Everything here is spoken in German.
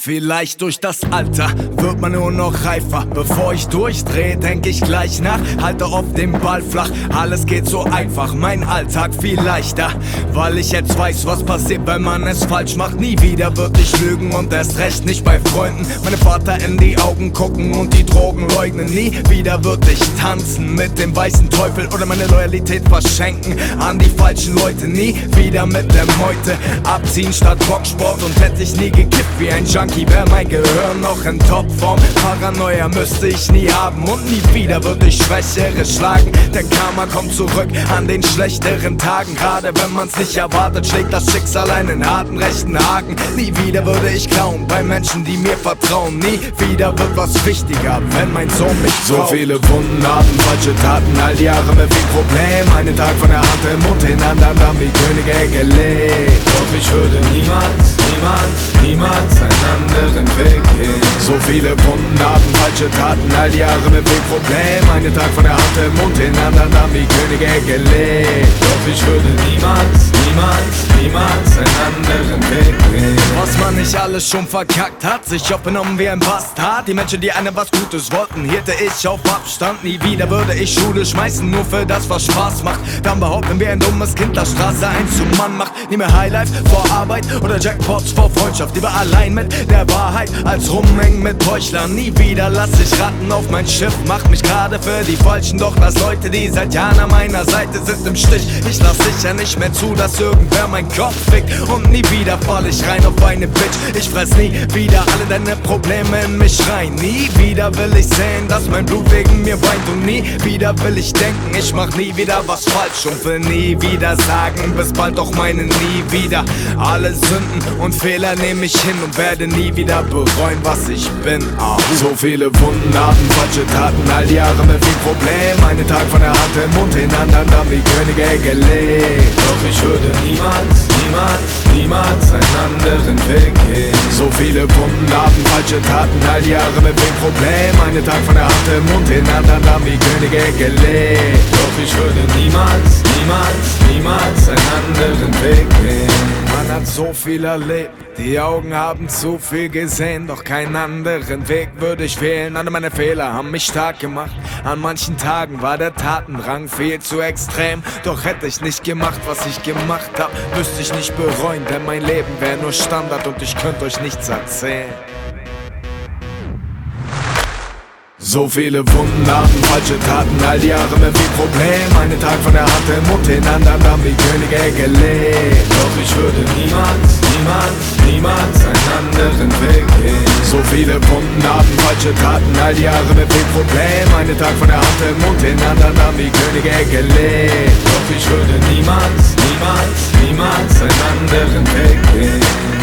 Vielleicht durch das Alter wird man nur noch reifer. Bevor ich durchdreh, denk ich gleich nach. Halte auf dem Ball flach, alles geht so einfach. Mein Alltag viel leichter, weil ich jetzt weiß, was passiert, wenn man es falsch macht. Nie wieder würd ich lügen und erst recht nicht bei Freunden. Meinem Vater in die Augen gucken und die Drogen leugnen. Nie wieder würd ich tanzen mit dem weißen Teufel oder meine Loyalität verschenken an die falschen Leute. Nie wieder mit der Meute abziehen statt Boxsport. Und hätte ich nie gekippt wie ein Junkie, wär mein Gehirn noch in Topform. Paranoia müsste ich nie haben und nie wieder würde ich Schwächere schlagen. Der Karma kommt zurück an den schlechteren Tagen. Gerade wenn man's nicht erwartet, schlägt das Schicksal einen harten rechten Haken. Nie wieder würde ich klauen bei Menschen, die mir vertrauen. Nie wieder wird was wichtiger, wenn mein Sohn mich traut. So viele Wunden haben falsche Taten, all die Jahre mit viel Problem. Einen Tag von der Hand im Mund, den anderen dann wie Könige gelebt. Doch ich würde niemals einen anderen Weg gehen. So viele Wunden haben falsche Taten, all die Jahre mit viel Problem. Einen Tag von der Hand im Mund, den anderen dann wie Könige gelebt. Doch ich würde niemals einen anderen Weg gehen. Was man nicht alles schon verkackt hat, sich aufgenommen wie ein Bastard. Die Menschen, die einem was Gutes wollten, hielte ich auf Abstand. Nie wieder würde ich Schule schmeißen, nur für das, was Spaß macht. Dann behaupten wir ein dummes Kind, das Straße ein zum Mann macht. Nie mehr Highlife vor Arbeit oder Jackpots vor Freundschaft. Lieber allein mit der Wahrheit, als rumhängen mit Heuchlern. Nie wieder lass ich Ratten auf mein Schiff, macht mich gerade für die Falschen. Doch lass Leute, die seit Jahren an meiner Seite sind, im Stich. Ich lass sicher nicht mehr zu, dass irgendwer mein Kopf fickt. Und nie wieder fall ich rein auf eine Bitch. Ich fress nie wieder alle deine Probleme in mich rein. Nie wieder will ich sehen, dass mein Blut wegen mir weint. Und nie wieder will ich denken, ich mach nie wieder was falsch. Und will nie wieder sagen, bis bald, doch meine nie wieder. Alle Sünden und Fehler nehme ich hin und werde nie wieder bereuen, was ich bin. So viele Wunden haben falsche Taten, all die Jahre mit viel Problem. Einen Tag von der Hand im Mund, den anderen dann wie Könige gelebt. Doch ich würde niemals einen anderen Weg gehen. So viele Wunden haben falsche Taten, all die Jahre mit viel Problem. Einen Tag von der Hand im Mund, den anderen dann wie Könige gelebt. Doch ich würde niemals einen anderen Weg gehen. Man hat so viel erlebt, die Augen haben zu viel gesehen. Doch keinen anderen Weg würde ich wählen. Alle meine Fehler haben mich stark gemacht. An manchen Tagen war der Tatendrang viel zu extrem. Doch hätte ich nicht gemacht, was ich gemacht hab, müsste ich nicht bereuen. Denn mein Leben wäre nur Standard und ich könnte euch nichts erzählen. So viele Wunden haben falsche Taten, all die Jahre mit viel Problem. Einen Tag von der Hand im Mund, den anderen dann wie Könige gelebt. Doch ich würde niemals einen anderen Weg gehen. So viele Wunden haben falsche Taten, all die Jahre mit viel Problem. Einen Tag von der Hand im Mund, den anderen dann wie Könige gelebt. Doch ich würde niemals einen anderen Weg gehen.